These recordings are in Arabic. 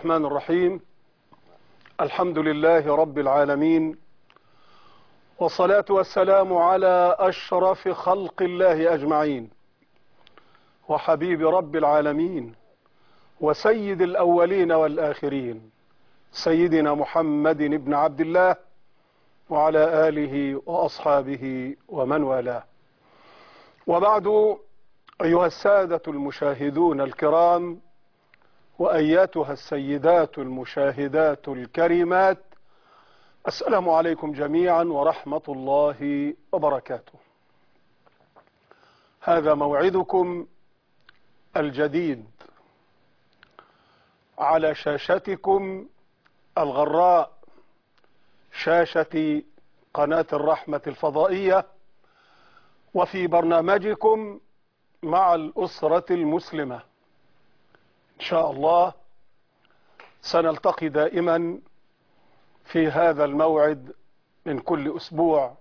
الرحمن الرحيم. الحمد لله رب العالمين، والصلاة والسلام على أشرف خلق الله أجمعين، وحبيب رب العالمين وسيد الأولين والآخرين، سيدنا محمد بن عبد الله وعلى آله وأصحابه ومن والاه. وبعد، أيها السادة المشاهدون الكرام، وأياتها السيدات المشاهدات الكريمات، السلام عليكم جميعا ورحمة الله وبركاته. هذا موعدكم الجديد على شاشتكم الغراء، شاشة قناة الرحمة الفضائية، وفي برنامجكم مع الأسرة المسلمة. إن شاء الله سنلتقي دائما في هذا الموعد من كل أسبوع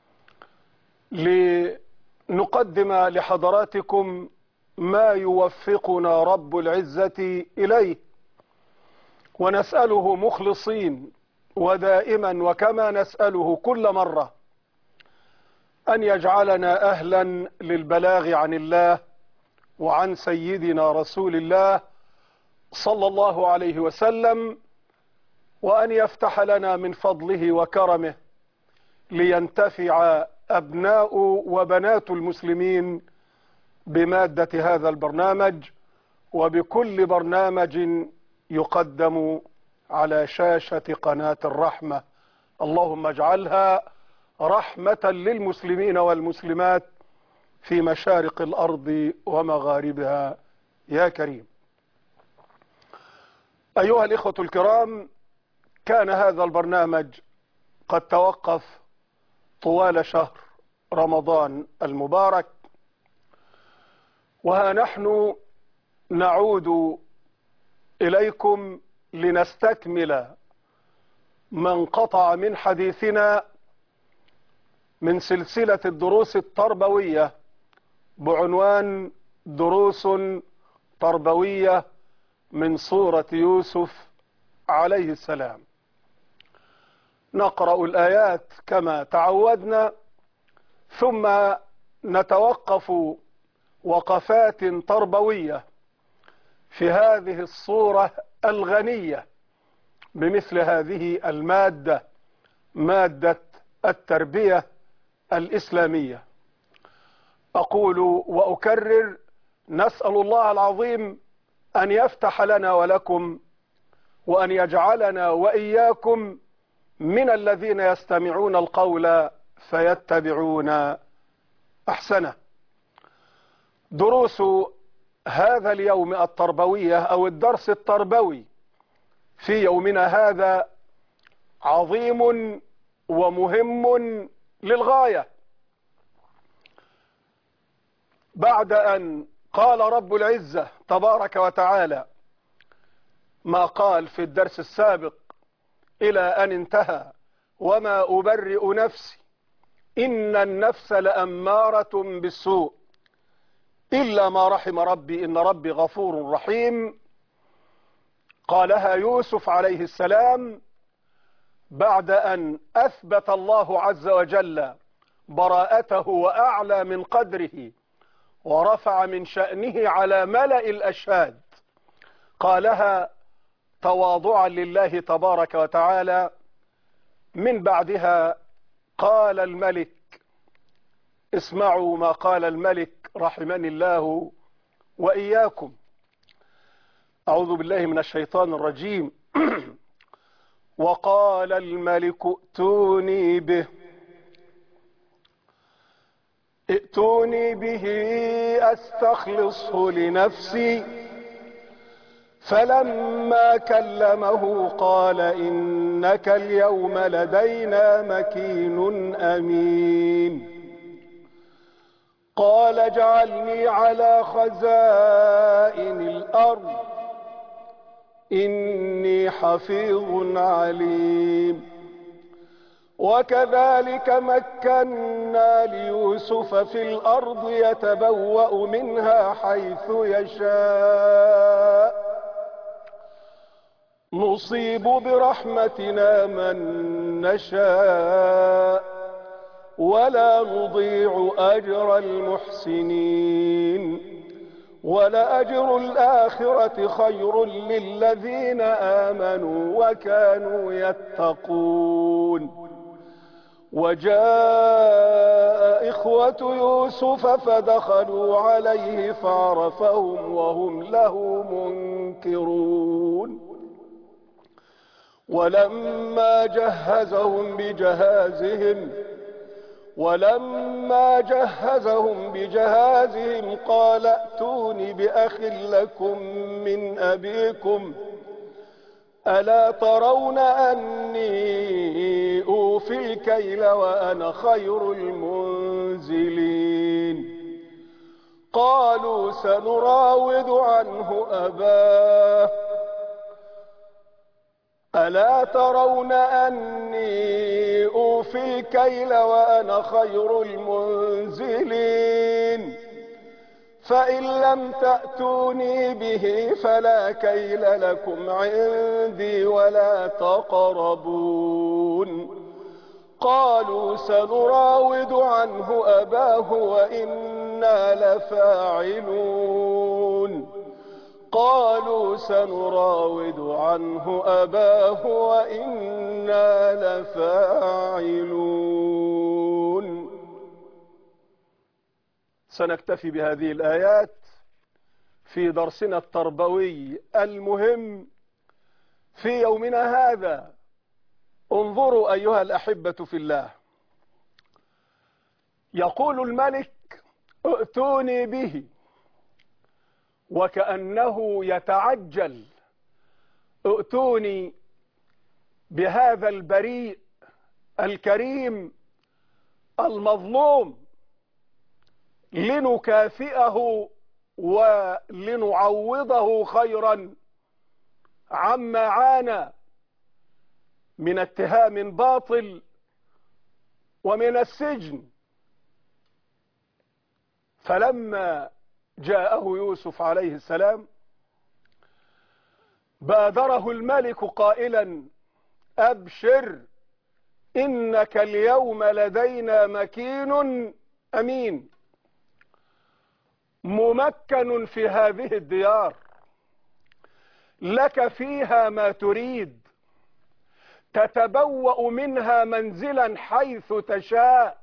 لنقدم لحضراتكم ما يوفقنا رب العزة إليه، ونسأله مخلصين ودائما وكما نسأله كل مرة أن يجعلنا أهلا للبلاغ عن الله وعن سيدنا رسول الله صلى الله عليه وسلم، وأن يفتح لنا من فضله وكرمه لينتفع أبناء وبنات المسلمين بمادة هذا البرنامج وبكل برنامج يقدم على شاشة قناة الرحمة. اللهم اجعلها رحمة للمسلمين والمسلمات في مشارق الأرض ومغاربها يا كريم. أيها الإخوة الكرام، كان هذا البرنامج قد توقف طوال شهر رمضان المبارك، وها نحن نعود إليكم لنستكمل ما انقطع من حديثنا من سلسلة الدروس التربوية بعنوان دروس تربوية من سورة يوسف عليه السلام. نقرأ الآيات كما تعودنا، ثم نتوقف وقفات تربوية في هذه الصورة الغنية بمثل هذه المادة، مادة التربية الإسلامية. أقول وأكرر: نسأل الله العظيم أن يفتح لنا ولكم، وأن يجعلنا وإياكم من الذين يستمعون القول فيتبعون أحسنه. دروس هذا اليوم التربوية أو الدرس التربوي في يومنا هذا عظيم ومهم للغاية. بعد أن قال رب العزة تبارك وتعالى ما قال في الدرس السابق إلى أن انتهى: وما أبرئ نفسي إن النفس لأمارة بالسوء إلا ما رحم ربي إن ربي غفور رحيم. قالها يوسف عليه السلام بعد أن أثبت الله عز وجل براءته وأعلى من قدره ورفع من شأنه على ملأ الأشهاد. قالها تواضعا لله تبارك وتعالى. من بعدها قال الملك، اسمعوا ما قال الملك رحمني الله وإياكم: أعوذ بالله من الشيطان الرجيم. وقال الملك ائتوني به أستخلصه لنفسي. فلما كلمه قال إنك اليوم لدينا مكين أمين. قال اجعلني على خزائن الأرض إني حفيظ عليم. وكذلك مكنا ليوسف في الأرض يتبوأ منها حيث يشاء نصيب برحمتنا من نشاء ولا نضيع أجر المحسنين ولأجر الآخرة خير للذين آمنوا وكانوا يتقون. وجاء إخوة يوسف فدخلوا عليه فعرفهم وهم له منكرون. ولما جهزهم بجهازهم قال ائتوني بأخ لكم من أبيكم ألا ترون أني أوفي الكيل وأنا خير المنزلين. قالوا سنراود عنه أباه ألا ترون أني أوفي الكيل وأنا خير المنزلين. فإن لم تأتوني به فلا كيل لكم عندي ولا تقربون. قالوا سنراود عنه أباه وإنا لفاعلون. قالوا سنراود عنه أباه وإنا لفاعلون. سنكتفي بهذه الآيات في درسنا التربوي المهم في يومنا هذا. انظروا أيها الأحبة في الله، يقول الملك ائتوني به، وكأنه يتعجل، ائتوني بهذا البريء الكريم المظلوم لنكافئه ولنعوضه خيرا عما عانى من اتهام باطل ومن السجن. فلما جاءه يوسف عليه السلام بادره الملك قائلا أبشر إنك اليوم لدينا مكين أمين، ممكن في هذه الديار، لك فيها ما تريد، تتبوأ منها منزلا حيث تشاء،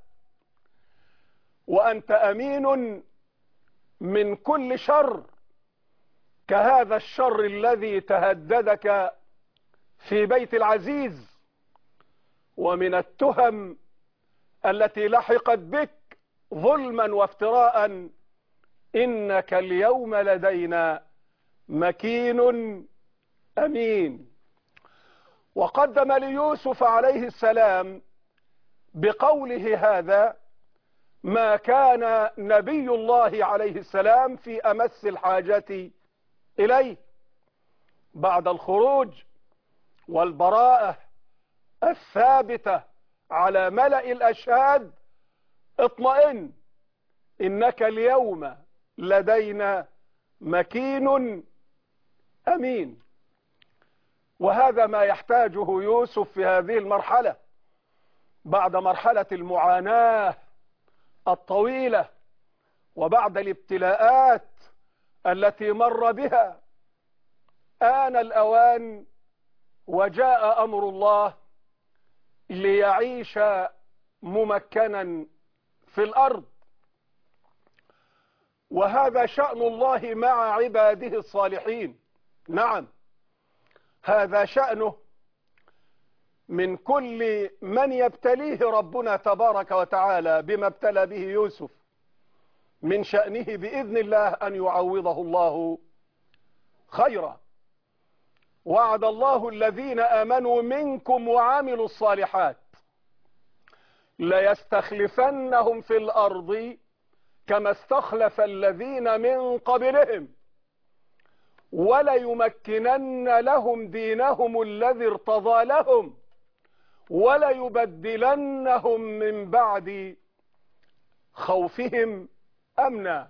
وأنت أمين من كل شر كهذا الشر الذي تهددك في بيت العزيز، ومن التهم التي لحقت بك ظلما وافتراء. إنك اليوم لدينا مكين أمين. وقدم ليوسف عليه السلام بقوله هذا ما كان نبي الله عليه السلام في أمس الحاجة إليه بعد الخروج والبراءة الثابتة على ملأ الأشهاد. اطمئن، إنك اليوم لدينا مكين أمين. وهذا ما يحتاجه يوسف في هذه المرحلة، بعد مرحلة المعاناة الطويلة وبعد الابتلاءات التي مر بها. آن الأوان وجاء أمر الله ليعيش ممكنا في الأرض. وهذا شأن الله مع عباده الصالحين. نعم، هذا شأنه من كل من يبتليه ربنا تبارك وتعالى بما ابتلى به يوسف. من شأنه بإذن الله أن يعوضه الله خيرا. وعد الله الذين آمنوا منكم وعملوا الصالحات ليستخلفنهم في الأرض كما استخلف الذين من قبلهم وليمكنن لهم دينهم الذي ارتضى لهم وليبدلنهم من بعد خوفهم أمنا.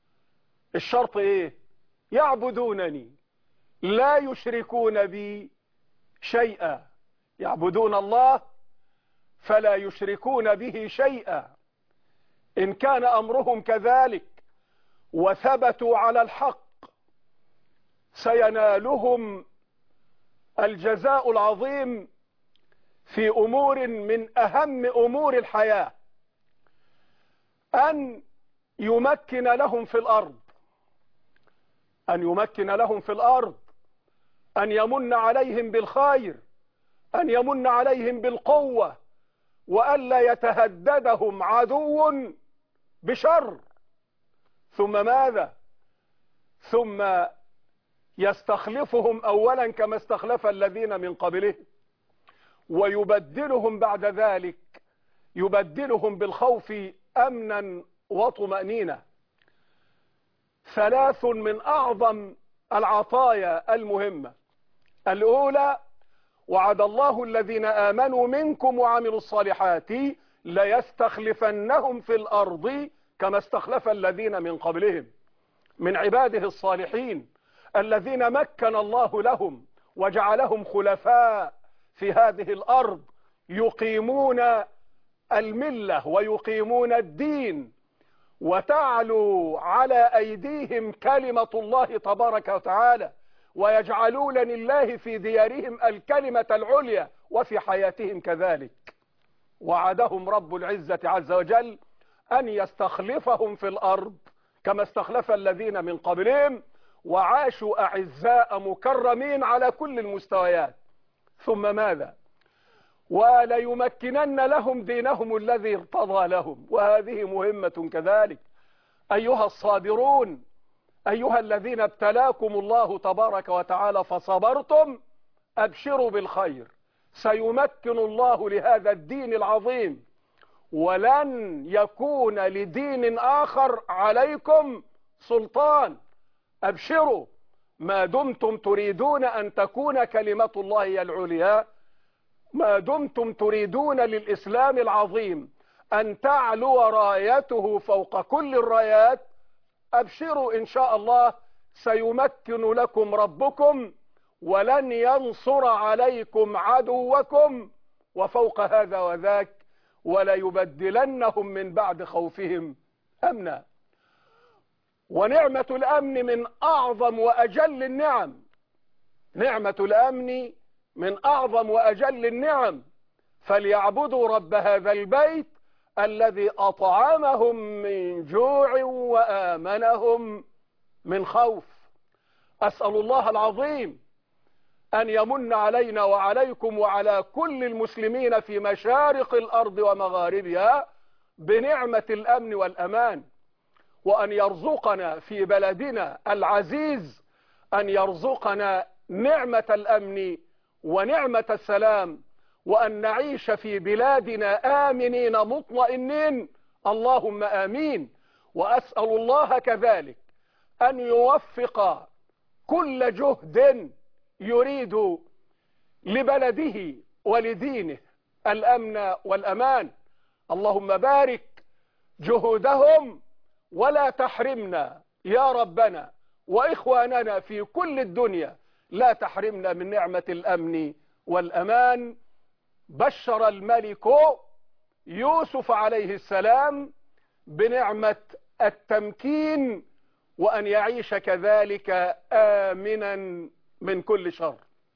الشرط ايه؟ يعبدونني لا يشركون بي شيئا، يعبدون الله فلا يشركون به شيئا. إن كان أمرهم كذلك وثبتوا على الحق سينالهم الجزاء العظيم في أمور من أهم أمور الحياة، أن يمكن لهم في الأرض، أن يمكن لهم في الأرض، أن يمن عليهم بالخير، أن يمن عليهم بالقوة، وألا يتهددهم عدو بشر. ثم ماذا؟ ثم يستخلفهم أولا كما استخلف الذين من قبلهم، ويبدلهم بعد ذلك، يبدلهم بالخوف أمنا وطمأنينة. ثلاث من أعظم العطايا المهمة. الأولى: وعد الله الذين آمنوا منكم وعملوا الصالحات ليستخلفنهم في الأرض كما استخلف الذين من قبلهم من عباده الصالحين الذين مكن الله لهم وجعلهم خلفاء في هذه الأرض، يقيمون الملة ويقيمون الدين، وتعلو على أيديهم كلمة الله تبارك وتعالى، ويجعلون لله في ديارهم الكلمة العليا وفي حياتهم كذلك. وعدهم رب العزة عز وجل أن يستخلفهم في الأرض كما استخلف الذين من قبلهم، وعاشوا أعزاء مكرمين على كل المستويات. ثم ماذا؟ وليمكنن لهم دينهم الذي ارتضى لهم، وهذه مهمة كذلك. أيها الصابرون، أيها الذين ابتلاكم الله تبارك وتعالى فصبرتم، أبشروا بالخير، سيمكن الله لهذا الدين العظيم، ولن يكون لدين آخر عليكم سلطان. أبشروا ما دمتم تريدون أن تكون كلمة الله هي العليا، ما دمتم تريدون للإسلام العظيم أن تعلو رايته فوق كل الرايات. أبشروا إن شاء الله سيمكن لكم ربكم ولن ينصر عليكم عدوكم، وفوق هذا وذاك وليبدلنهم من بعد خوفهم أمنا. ونعمة الأمن من أعظم وأجل النعم، نعمة الأمن من أعظم وأجل النعم. فليعبدوا رب هذا البيت الذي أطعمهم من جوع وآمنهم من خوف. أسأل الله العظيم أن يمن علينا وعليكم وعلى كل المسلمين في مشارق الأرض ومغاربها بنعمة الأمن والأمان، وأن يرزقنا في بلدنا العزيز، أن يرزقنا نعمة الأمن ونعمة السلام، وأن نعيش في بلادنا آمنين مطمئنين، اللهم آمين. وأسأل الله كذلك أن يوفق كل جهد يريد لبلده ولدينه الأمن والأمان. اللهم بارك جهودهم ولا تحرمنا يا ربنا، وإخواننا في كل الدنيا لا تحرمنا من نعمة الأمن والأمان. بشر الملك يوسف عليه السلام بنعمة التمكين، وأن يعيش كذلك آمنا من كل شر،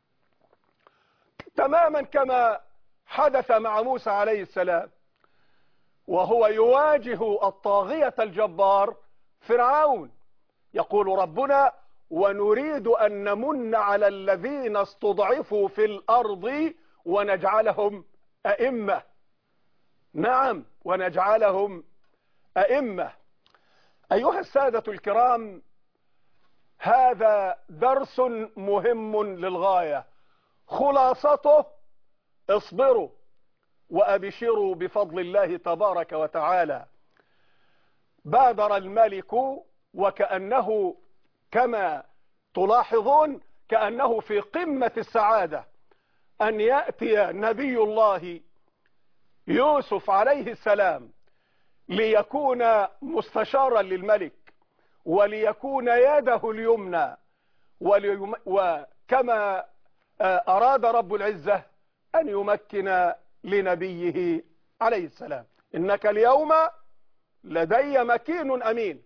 تماما كما حدث مع موسى عليه السلام وهو يواجه الطاغية الجبار فرعون. يقول ربنا: ونريد أن نمن على الذين استضعفوا في الأرض ونجعلهم أئمة. نعم، ونجعلهم أئمة. أيها السادة الكرام، هذا درس مهم للغاية، خلاصته: اصبروا وأبشروا بفضل الله تبارك وتعالى. بادر الملك وكأنه كما تلاحظون كأنه في قمة السعادة أن يأتي نبي الله يوسف عليه السلام ليكون مستشارا للملك وليكون يده اليمنى، وكما أراد رب العزة أن يمكن لنبيه عليه السلام. إنك اليوم لدي مكين أمين.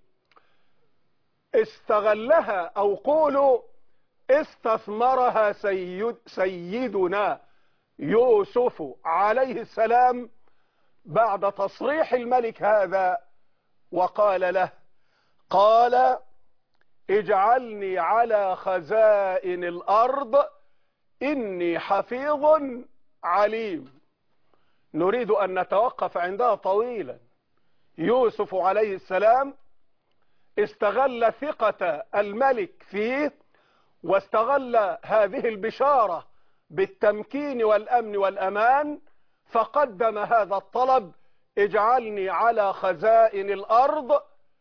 استغلها أو قولوا استثمرها سيدنا يوسف عليه السلام بعد تصريح الملك هذا، وقال له: قال اجعلني على خزائن الأرض إني حفيظ عليم. نريد أن نتوقف عندها طويلا. يوسف عليه السلام استغل ثقة الملك فيه، واستغل هذه البشارة بالتمكين والأمن والأمان، فقدم هذا الطلب: اجعلني على خزائن الأرض.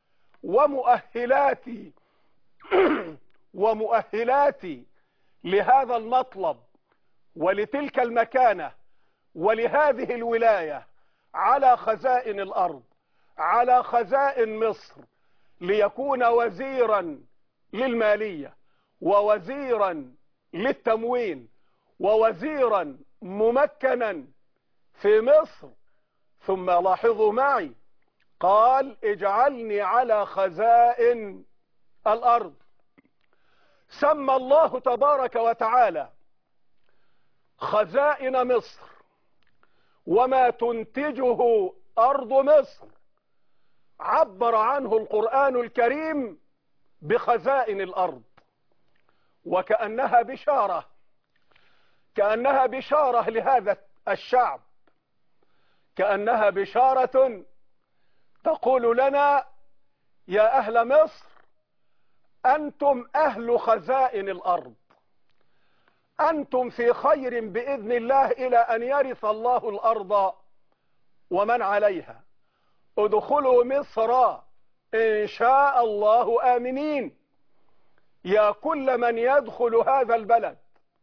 ومؤهلاتي لهذا المطلب ولتلك المكانة ولهذه الولاية على خزائن الأرض، على خزائن مصر، ليكون وزيرا للمالية ووزيرا للتموين ووزيرا ممكنا في مصر. ثم لاحظوا معي، قال اجعلني على خزائن الأرض. سمى الله تبارك وتعالى خزائن مصر وما تنتجه أرض مصر، عبر عنه القرآن الكريم بخزائن الأرض، وكأنها بشارة، كأنها بشارة لهذا الشعب، كأنها بشارة تقول لنا: يا أهل مصر، أنتم أهل خزائن الأرض، أنتم في خير بإذن الله إلى أن يرث الله الأرض ومن عليها. ادخلوا مصر إن شاء الله آمنين. يا كل من يدخل هذا البلد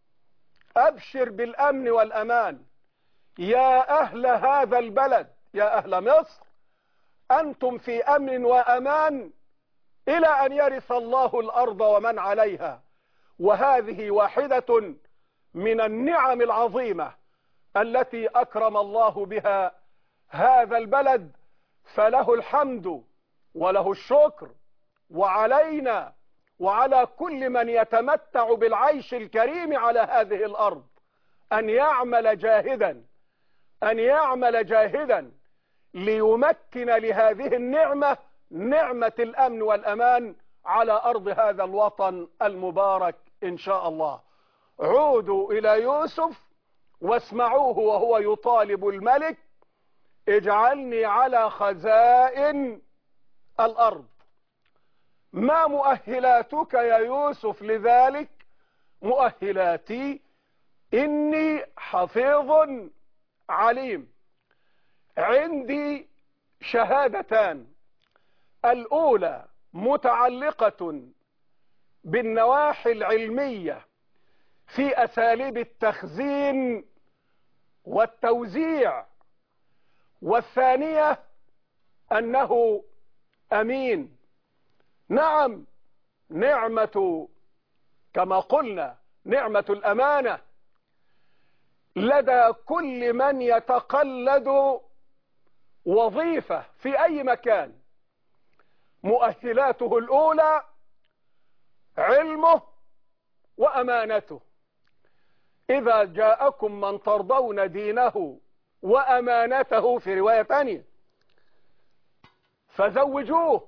أبشر بالأمن والأمان. يا أهل هذا البلد، يا أهل مصر، أنتم في أمن وأمان إلى أن يرث الله الأرض ومن عليها. وهذه واحدة من النعم العظيمة التي أكرم الله بها هذا البلد، فله الحمد وله الشكر، وعلينا وعلى كل من يتمتع بالعيش الكريم على هذه الأرض أن يعمل جاهدا، أن يعمل جاهدا ليمكن لهذه النعمة، نعمة الأمن والأمان، على أرض هذا الوطن المبارك إن شاء الله. عودوا إلى يوسف واسمعوه وهو يطالب الملك: اجعلني على خزائن الأرض. ما مؤهلاتك يا يوسف لذلك؟ مؤهلاتي إني حفيظ عليم. عندي شهادتان: الأولى متعلقة بالنواحي العلمية في أساليب التخزين والتوزيع، والثانية أنه أمين. نعم، نعمة كما قلنا نعمة الأمانة لدى كل من يتقلد وظيفة في أي مكان. مؤهلاته الأولى علمه وأمانته. إذا جاءكم من ترضون دينه وأمانته في رواية ثانية فزوجوه.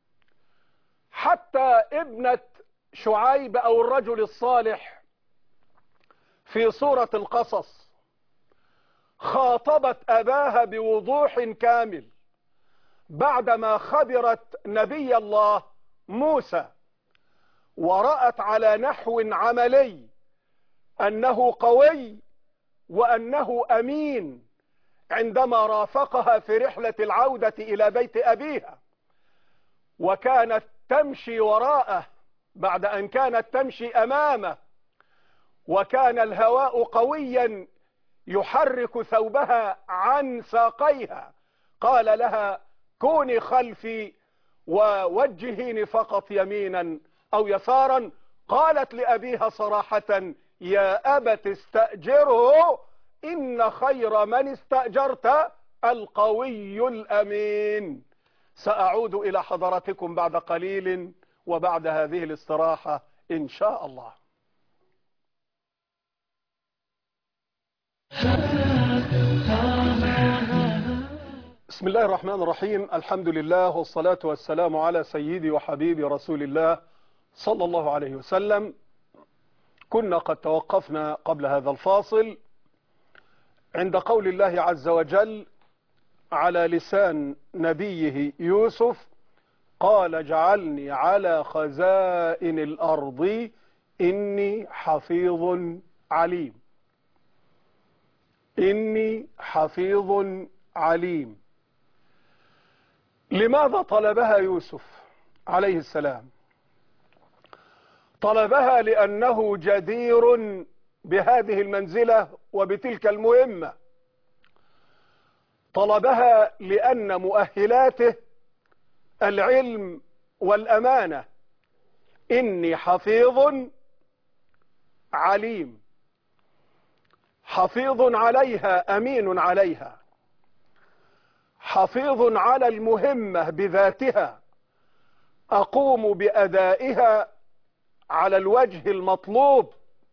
حتى ابنة شعيب أو الرجل الصالح في سورة القصص خاطبت أباها بوضوح كامل بعدما خبرت نبي الله موسى، ورأت على نحو عملي أنه قوي وأنه أمين عندما رافقها في رحلة العودة إلى بيت أبيها، وكانت تمشي وراءه بعد أن كانت تمشي أمامه، وكان الهواء قويا يحرك ثوبها عن ساقيها. قال لها: كوني خلفي ووجهيني فقط يمينا أو يسارا. قالت لأبيها صراحة: يا أبت استأجره إن خير من استأجرت القوي الأمين. سأعود إلى حضراتكم بعد قليل وبعد هذه الاستراحة إن شاء الله. بسم الله الرحمن الرحيم. الحمد لله والصلاة والسلام على سيدي وحبيبي رسول الله صلى الله عليه وسلم. كنا قد توقفنا قبل هذا الفاصل عند قول الله عز وجل على لسان نبيه يوسف: قال اجعلني على خزائن الأرض إني حفيظ عليم. إني حفيظ عليم. لماذا طلبها يوسف عليه السلام؟ طلبها لأنه جدير بهذه المنزلة وبتلك المهمة. طلبها لأن مؤهلاته العلم والأمانة. إني حفيظ عليم. حفيظ عليها، أمين عليها، حفيظ على المهمة بذاتها، أقوم بأدائها على الوجه المطلوب،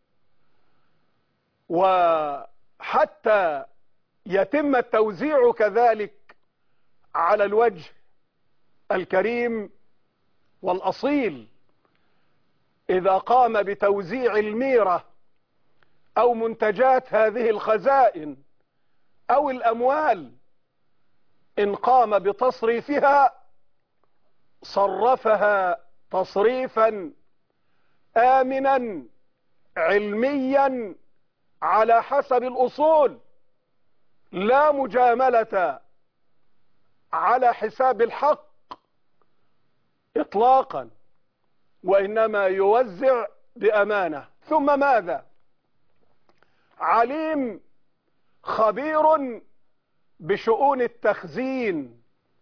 وحتى يتم التوزيع كذلك على الوجه الكريم والأصيل. إذا قام بتوزيع الميرة أو منتجات هذه الخزائن أو الأموال، إن قام بتصريفها صرفها تصريفا آمنا علميا على حسب الأصول، لا مجاملة على حساب الحق إطلاقا، وإنما يوزع بأمانة. ثم ماذا؟ عليم، خبير بشؤون التخزين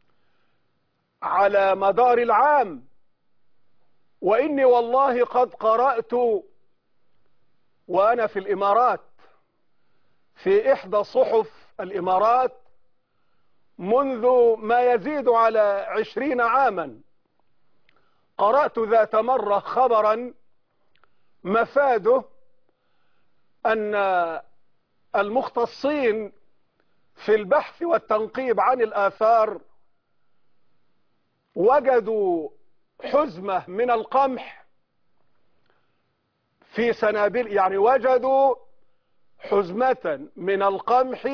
على مدار العام. وإني والله قد قرأت وأنا في الإمارات في إحدى صحف الإمارات منذ ما يزيد على 20 عاما، قرأت ذات مرة خبرا مفاده أن المختصين في البحث والتنقيب عن الآثار وجدوا حزمة من القمح في سنابل، يعني وجدوا حزمة من القمح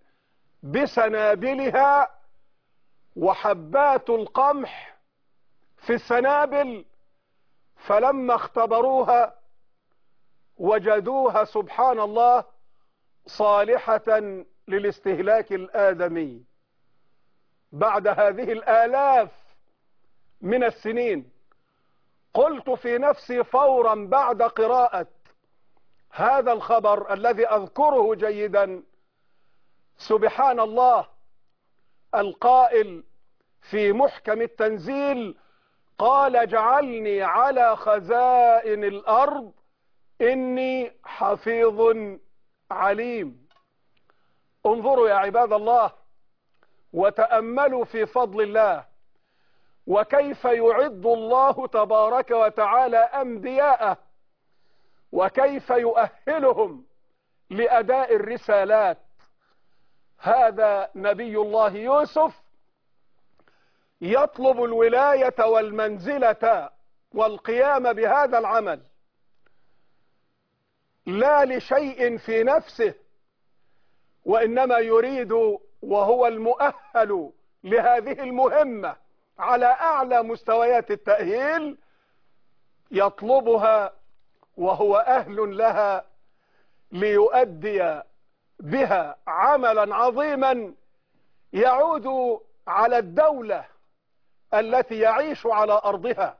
بسنابلها وحبات القمح في السنابل، فلما اختبروها وجدوها سبحان الله صالحة للاستهلاك الآدمي بعد هذه الآلاف من السنين. قلت في نفسي فورا بعد قراءة هذا الخبر الذي أذكره جيدا: سبحان الله، القائل في محكم التنزيل قال اجعلني على خزائن الأرض إني حفيظ عليم. انظروا يا عباد الله وتأملوا في فضل الله، وكيف يعد الله تبارك وتعالى أنبياءه، وكيف يؤهلهم لأداء الرسالات. هذا نبي الله يوسف يطلب الولاية والمنزلة والقيام بهذا العمل، لا لشيء في نفسه، وإنما يريد وهو المؤهل لهذه المهمة على أعلى مستويات التأهيل، يطلبها وهو أهل لها ليؤدي بها عملا عظيما يعود على الدولة التي يعيش على أرضها،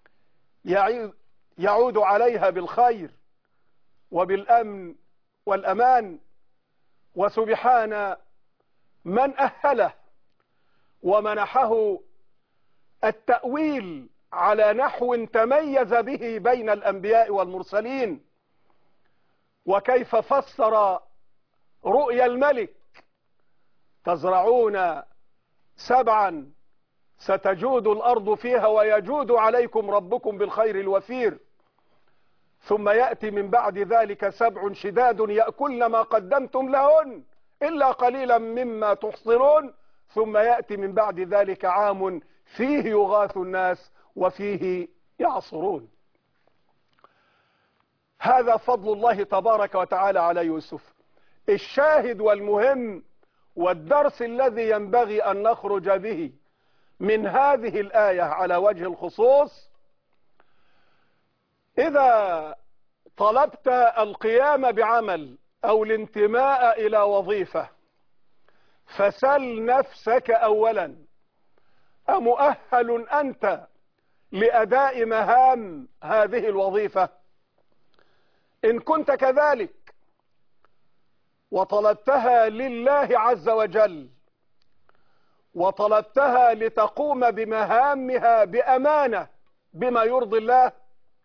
يعود عليها بالخير وبالأمن والأمان. وسبحان من أهله ومنحه التأويل على نحو تميز به بين الأنبياء والمرسلين. وكيف فسر رؤيا الملك: تزرعون 7 ستجود الأرض فيها ويجود عليكم ربكم بالخير الوفير، ثم يأتي من بعد ذلك 7 شداد يأكلن ما قدمتم لهن إلا قليلا مما تحصنون، ثم يأتي من بعد ذلك عام فيه يغاث الناس وفيه يعصرون. هذا فضل الله تبارك وتعالى على يوسف. الشاهد والمهم والدرس الذي ينبغي أن نخرج به من هذه الآية على وجه الخصوص: إذا طلبت القيام بعمل أو الانتماء إلى وظيفة فسل نفسك أولا: أمؤهل أنت لأداء مهام هذه الوظيفة؟ إن كنت كذلك وطلبتها لله عز وجل وطلبتها لتقوم بمهامها بأمانة بما يرضي الله،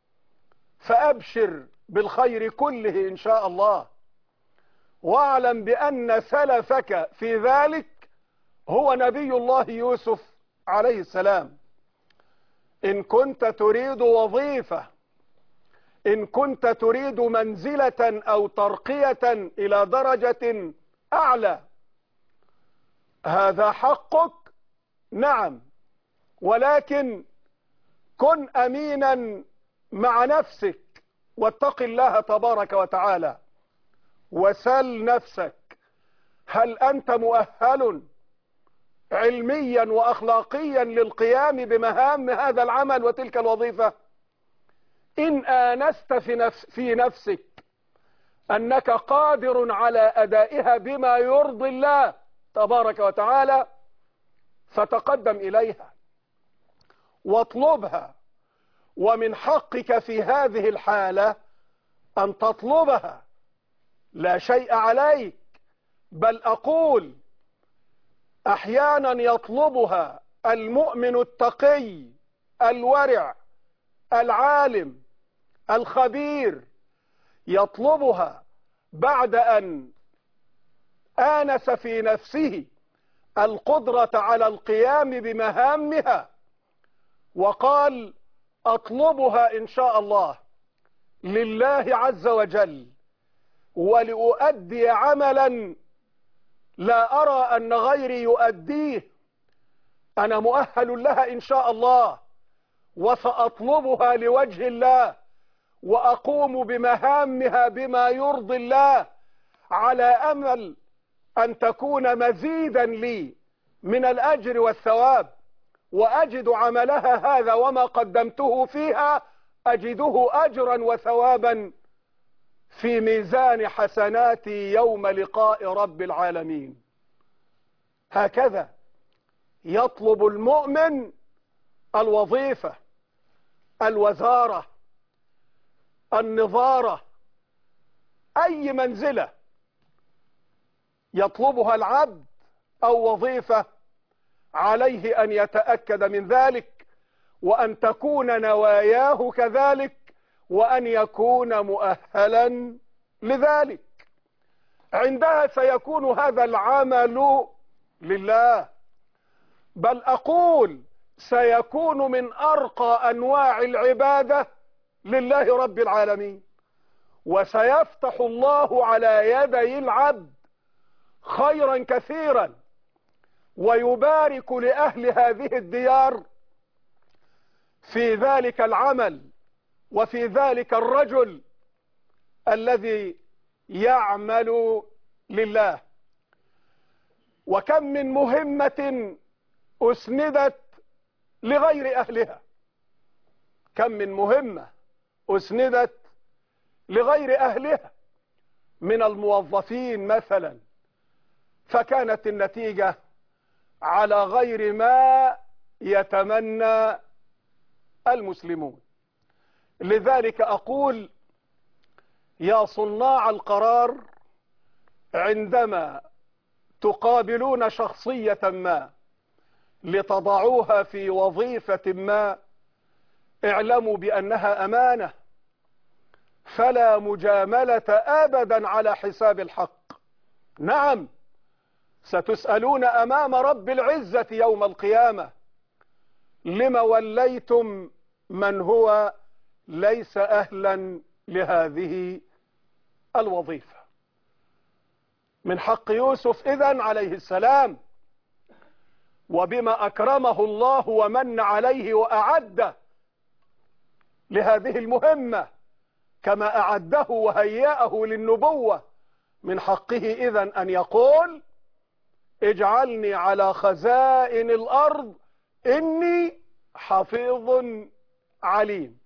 فأبشر بالخير كله إن شاء الله، واعلم بأن سلفك في ذلك هو نبي الله يوسف عليه السلام. إن كنت تريد وظيفة، إن كنت تريد منزلة أو ترقية إلى درجة أعلى، هذا حقك، نعم، ولكن كن أمينا مع نفسك واتق الله تبارك وتعالى وسل نفسك: هل أنت مؤهل علميا وأخلاقيا للقيام بمهام هذا العمل وتلك الوظيفة؟ إن آنست في نفسك أنك قادر على أدائها بما يرضي الله تبارك وتعالى فتقدم إليها واطلبها، ومن حقك في هذه الحالة أن تطلبها، لا شيء عليك، بل أقول أحيانا يطلبها المؤمن التقي الورع العالم الخبير، يطلبها بعد أن آنس في نفسه القدرة على القيام بمهامها وقال: أطلبها إن شاء الله لله عز وجل ولأؤدي عملا لا أرى أن غيري يؤديه، أنا مؤهل لها إن شاء الله وسأطلبها لوجه الله وأقوم بمهامها بما يرضي الله، على أمل أن تكون مزيدا لي من الأجر والثواب، وأجد عملها هذا وما قدمته فيها أجده أجرا وثوابا في ميزان حسناتي يوم لقاء رب العالمين. هكذا يطلب المؤمن الوظيفة، الوزارة، النظارة، أي منزلة يطلبها العبد أو وظيفة عليه أن يتأكد من ذلك، وأن تكون نواياه كذلك، وأن يكون مؤهلا لذلك. عندها سيكون هذا العمل لله، بل أقول سيكون من أرقى أنواع العبادة لله رب العالمين، وسيفتح الله على يدي العبد خيرا كثيرا، ويبارك لأهل هذه الديار في ذلك العمل وفي ذلك الرجل الذي يعمل لله. وكم من مهمة أسندت لغير أهلها، كم من مهمة أسندت لغير أهلها من الموظفين مثلا، فكانت النتيجة على غير ما يتمنى المسلمون. لذلك أقول: يا صناع القرار، عندما تقابلون شخصية ما لتضعوها في وظيفة ما، اعلموا بأنها أمانة، فلا مجاملة أبدا على حساب الحق. نعم، ستسألون أمام رب العزة يوم القيامة لم وليتم من هو ليس أهلا لهذه الوظيفة. من حق يوسف إذن عليه السلام، وبما أكرمه الله ومن عليه وأعده لهذه المهمة كما أعده وهيأه للنبوة، من حقه إذن أن يقول اجعلني على خزائن الأرض إني حفيظ عليم.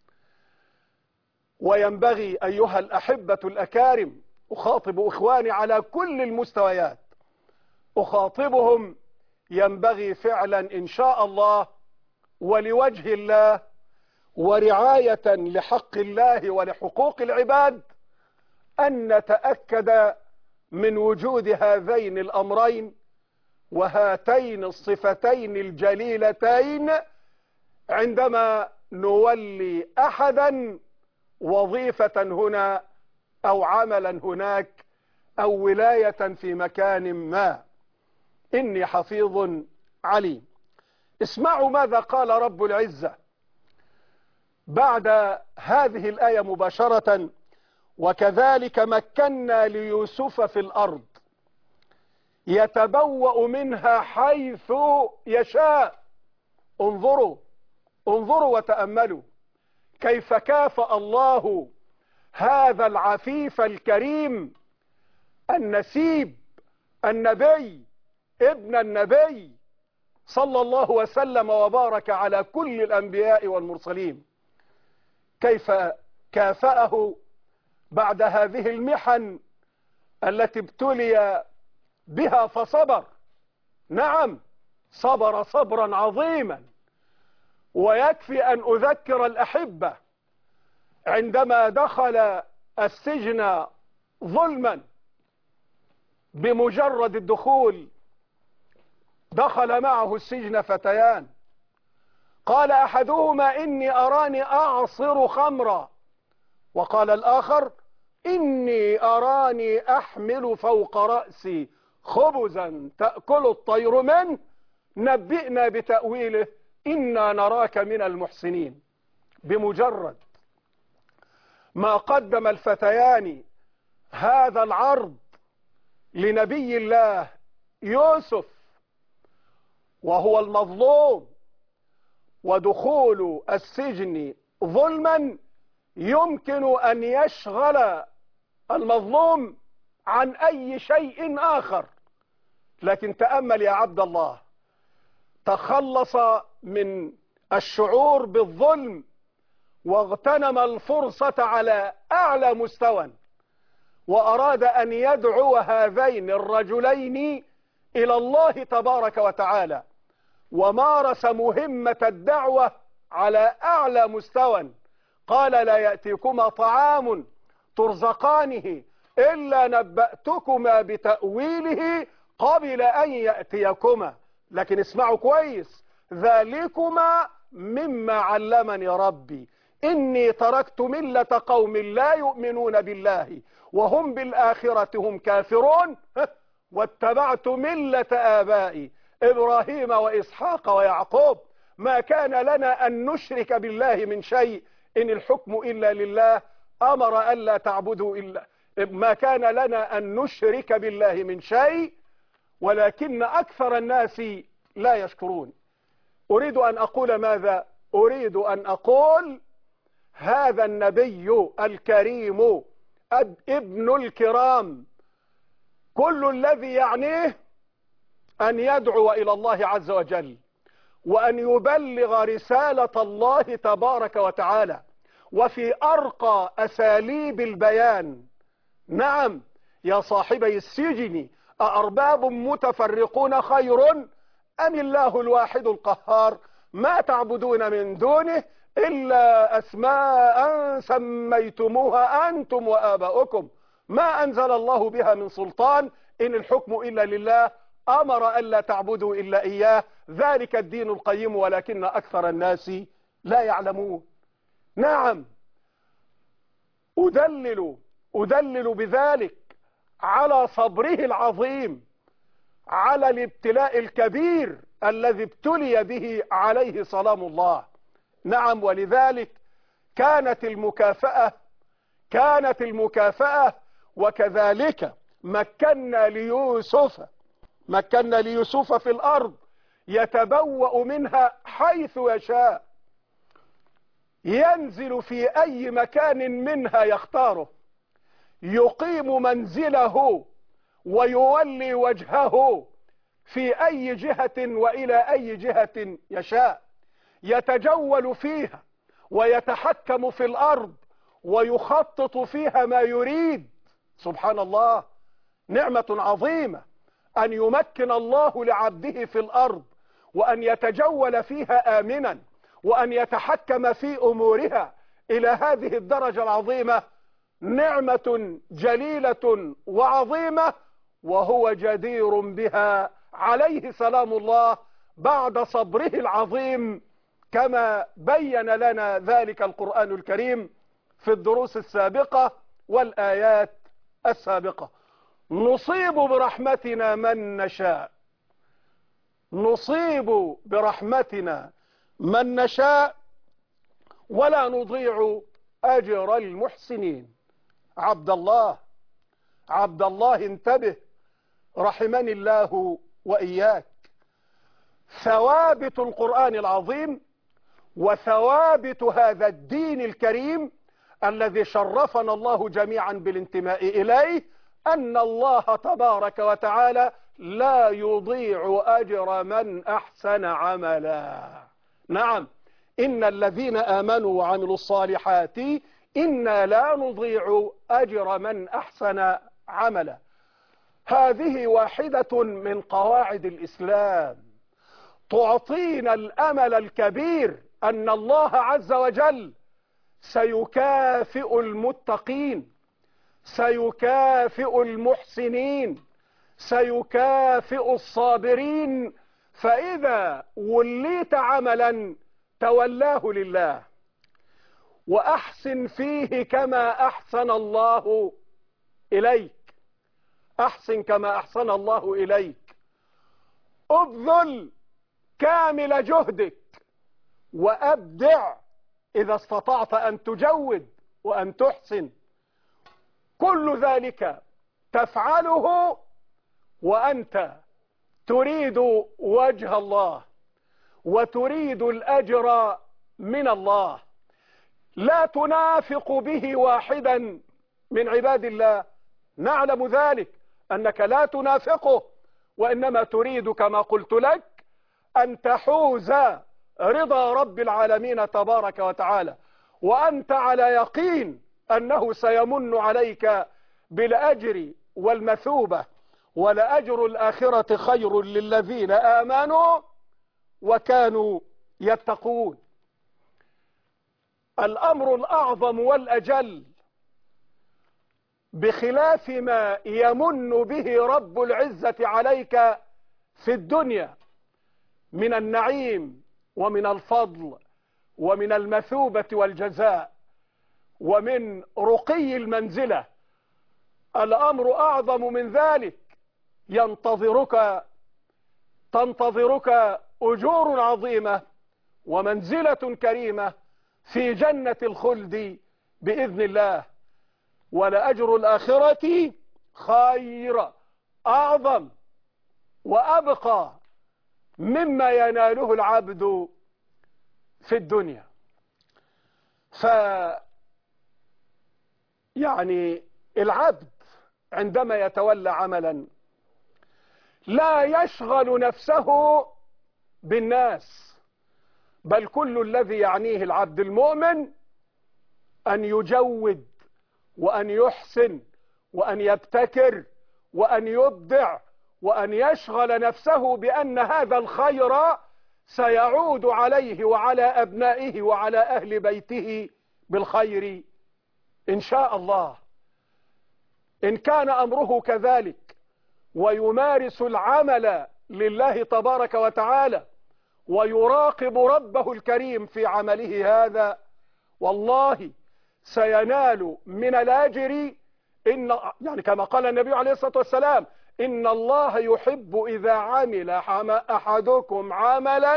وينبغي أيها الأحبة الأكارم، أخاطب إخواني على كل المستويات، أخاطبهم ينبغي فعلا إن شاء الله ولوجه الله ورعاية لحق الله ولحقوق العباد أن نتأكد من وجود هذين الأمرين وهاتين الصفتين الجليلتين عندما نولي أحدا وظيفة هنا أو عملا هناك أو ولاية في مكان ما. إني حفيظ عليم. اسمعوا ماذا قال رب العزة بعد هذه الآية مباشرة: وكذلك مكنا ليوسف في الأرض يتبوأ منها حيث يشاء. انظروا وتأملوا كيف كافأ الله هذا العفيف الكريم النسيب النبي ابن النبي صلى الله وسلم وبارك على كل الأنبياء والمرسلين، كيف كافأه بعد هذه المحن التي ابتلي بها فصبر. نعم، صبر صبرا عظيما. ويكفي أن أذكر الأحبة عندما دخل السجن ظلما، بمجرد الدخول دخل معه السجن فتيان، قال أحدهما إني أراني أعصر خمرا، وقال الآخر إني أراني أحمل فوق رأسي خبزا تأكل الطير منه نبئنا بتأويله إنا نراك من المحسنين. بمجرد ما قدم الفتيان هذا العرض لنبي الله يوسف وهو المظلوم، ودخول السجن ظلما يمكن أن يشغل المظلوم عن أي شيء آخر، لكن تأمل يا عبد الله، تخلص من الشعور بالظلم واغتنم الفرصة على أعلى مستوى، وأراد أن يدعو هذين الرجلين إلى الله تبارك وتعالى، ومارس مهمة الدعوة على أعلى مستوى. قال لا يأتيكما طعام ترزقانه إلا نبأتكما بتأويله قبل أن يأتيكما. لكن اسمعوا كويس: ذلكما مما علمني ربي إني تركت ملة قوم لا يؤمنون بالله وهم بالآخرة هم كافرون واتبعت ملة آبائي إبراهيم وإسحاق ويعقوب ما كان لنا أن نشرك بالله من شيء إن الحكم إلا لله أمر ألا تعبدوا إلا ما كان لنا أن نشرك بالله من شيء ولكن أكثر الناس لا يشكرون. أريد أن أقول ماذا؟ أريد أن أقول هذا النبي الكريم ابن الكرام كل الذي يعنيه أن يدعو إلى الله عز وجل وأن يبلغ رسالة الله تبارك وتعالى وفي أرقى أساليب البيان. نعم يا صاحبي السجن، أأرباب متفرقون خير أم الله الواحد القهار ما تعبدون من دونه إلا أسماء سميتموها أنتم وآباؤكم ما أنزل الله بها من سلطان إن الحكم إلا لله أمر ألا تعبدوا إلا إياه ذلك الدين القيم ولكن أكثر الناس لا يعلمون. نعم أدلل بذلك على صبره العظيم على الابتلاء الكبير الذي ابتلي به عليه سلام الله. نعم، ولذلك كانت المكافأة وكذلك مكنا ليوسف في الأرض يتبوأ منها حيث يشاء، ينزل في أي مكان منها يختاره، يقيم منزله ويولي وجهه في أي جهة وإلى أي جهة يشاء، يتجول فيها ويتحكم في الأرض ويخطط فيها ما يريد. سبحان الله، نعمة عظيمة أن يمكن الله لعبده في الأرض وأن يتجول فيها آمنا وأن يتحكم في أمورها إلى هذه الدرجة العظيمة. نعمة جليلة وعظيمة، وهو جدير بها عليه سلام الله بعد صبره العظيم، كما بين لنا ذلك القرآن الكريم في الدروس السابقة والآيات السابقة. نصيب برحمتنا من نشاء، نصيب برحمتنا من نشاء ولا نضيع أجر المحسنين. عبد الله انتبه رحمني الله وإياك. ثوابت القرآن العظيم وثوابت هذا الدين الكريم الذي شرفنا الله جميعا بالانتماء إليه أن الله تبارك وتعالى لا يضيع أجر من أحسن عملا. نعم، إن الذين آمنوا وعملوا الصالحات إنا لا نضيع أجر من أحسن عملا. هذه واحدة من قواعد الإسلام تعطينا الأمل الكبير أن الله عز وجل سيكافئ المتقين، سيكافئ المحسنين، سيكافئ الصابرين. فإذا وليت عملا تولاه لله وأحسن فيه كما أحسن الله إليك، أحسن كما أحسن الله إليك، أبذل كامل جهدك وأبدع إذا استطعت أن تجود وأن تحسن. كل ذلك تفعله وأنت تريد وجه الله وتريد الأجر من الله، لا تنافق به واحدا من عباد الله. نعلم ذلك أنك لا تنافقه، وإنما تريد كما قلت لك أن تحوز رضا رب العالمين تبارك وتعالى، وأنت على يقين أنه سيمن عليك بالأجر والمثوبة، ولأجر الآخرة خير للذين آمنوا وكانوا يتقون. الأمر الأعظم والأجل بخلاف ما يمن به رب العزة عليك في الدنيا من النعيم ومن الفضل ومن المثوبة والجزاء ومن رقي المنزلة، الأمر أعظم من ذلك. تنتظرك أجور عظيمة ومنزلة كريمة في جنة الخلد بإذن الله، ولأجر الآخرة خير أعظم وأبقى مما يناله العبد في الدنيا. يعني العبد عندما يتولى عملا لا يشغل نفسه بالناس، بل كل الذي يعنيه العبد المؤمن أن يجود وأن يحسن وأن يبتكر وأن يبدع وأن يشغل نفسه بأن هذا الخير سيعود عليه وعلى أبنائه وعلى أهل بيته بالخير إن شاء الله. إن كان أمره كذلك ويمارس العمل لله تبارك وتعالى ويراقب ربه الكريم في عمله هذا، والله سينال من الأجر يعني كما قال النبي عليه الصلاة والسلام: إن الله يحب إذا عمل أحدكم عملا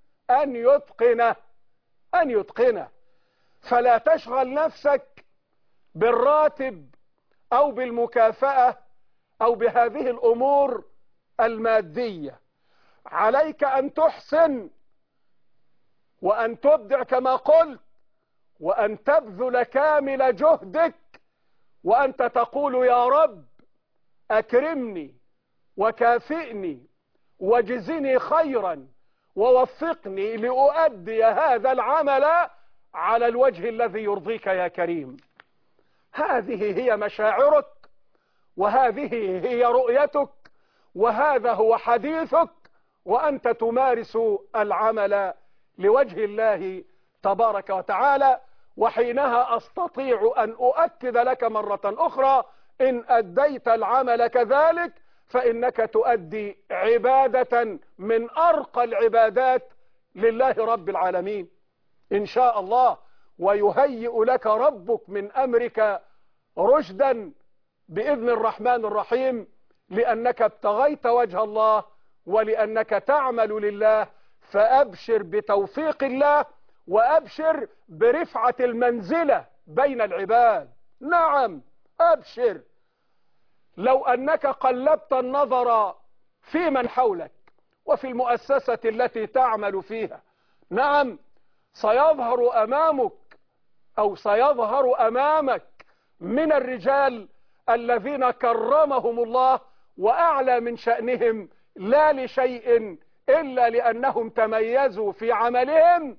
أن يتقنه. فلا تشغل نفسك بالراتب أو بالمكافأة أو بهذه الأمور المادية. عليك أن تحسن وأن تبدع كما قلت، وأن تبذل كامل جهدك، وأنت تقول: يا رب أكرمني وكافئني وجزني خيرا ووفقني لأؤدي هذا العمل على الوجه الذي يرضيك يا كريم. هذه هي مشاعرك، وهذه هي رؤيتك، وهذا هو حديثك، وأنت تمارس العمل لوجه الله تبارك وتعالى. وحينها أستطيع أن أؤكد لك مرة أخرى: إن أديت العمل كذلك فإنك تؤدي عبادة من أرقى العبادات لله رب العالمين إن شاء الله، ويهيئ لك ربك من أمرك رشدا بإذن الرحمن الرحيم، لأنك ابتغيت وجه الله ولأنك تعمل لله. فأبشر بتوفيق الله، وأبشر برفعة المنزلة بين العباد. نعم أبشر. لو أنك قلبت النظر في من حولك وفي المؤسسة التي تعمل فيها، نعم سيظهر أمامك أو سيظهر أمامك من الرجال الذين كرمهم الله وأعلى من شأنهم، لا لشيء إلا لأنهم تميزوا في عملهم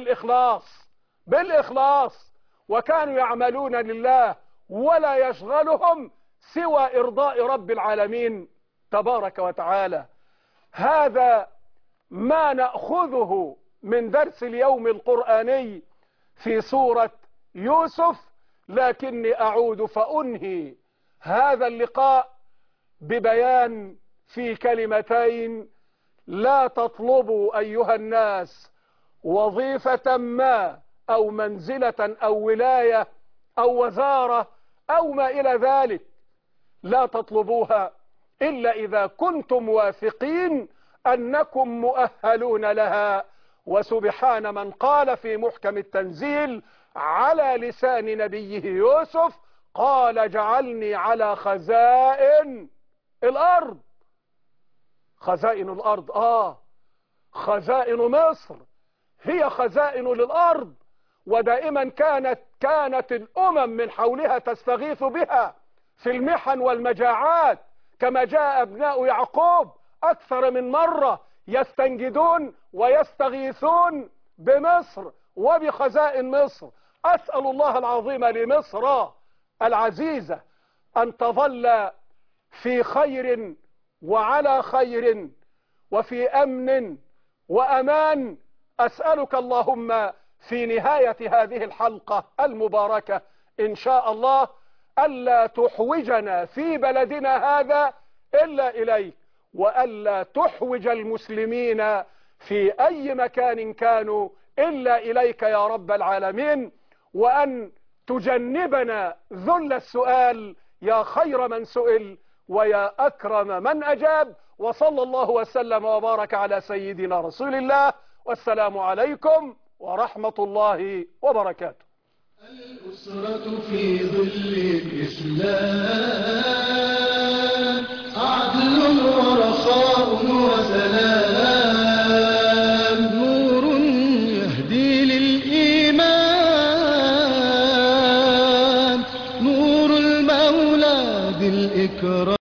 بالإخلاص، وكانوا يعملون لله ولا يشغلهم سوى إرضاء رب العالمين تبارك وتعالى. هذا ما نأخذه من درس اليوم القرآني في سورة يوسف. لكني أعود فأنهي هذا اللقاء ببيان في كلمتين: لا تطلبوا أيها الناس وظيفة ما أو منزلة أو ولاية أو وزارة أو ما إلى ذلك، لا تطلبوها إلا إذا كنتم واثقين أنكم مؤهلون لها. وسبحان من قال في محكم التنزيل على لسان نبيه يوسف: قال جعلني على خزائن الأرض. خزائن الأرض، خزائن مصر هي خزائن للأرض، ودائما كانت الأمم من حولها تستغيث بها في المحن والمجاعات، كما جاء أبناء يعقوب أكثر من مرة يستنجدون ويستغيثون بمصر وبخزائن مصر. أسأل الله العظيم لمصر العزيزة أن تظل في خير وعلى خير وفي أمن وأمان. أسألك اللهم في نهاية هذه الحلقة المباركة إن شاء الله ألا تحوجنا في بلدنا هذا إلا إليك، وألا تحوج المسلمين في أي مكان كانوا إلا إليك يا رب العالمين، وأن تجنبنا ذل السؤال يا خير من سئل ويا أكرم من أجاب. وصلى الله وسلم وبارك على سيدنا رسول الله، والسلام عليكم ورحمة الله وبركاته. الأسرة في ظل الإسلام عدل ورخاء وسلام، نور يهدي للإيمان، نور المولى ذي الإكرام.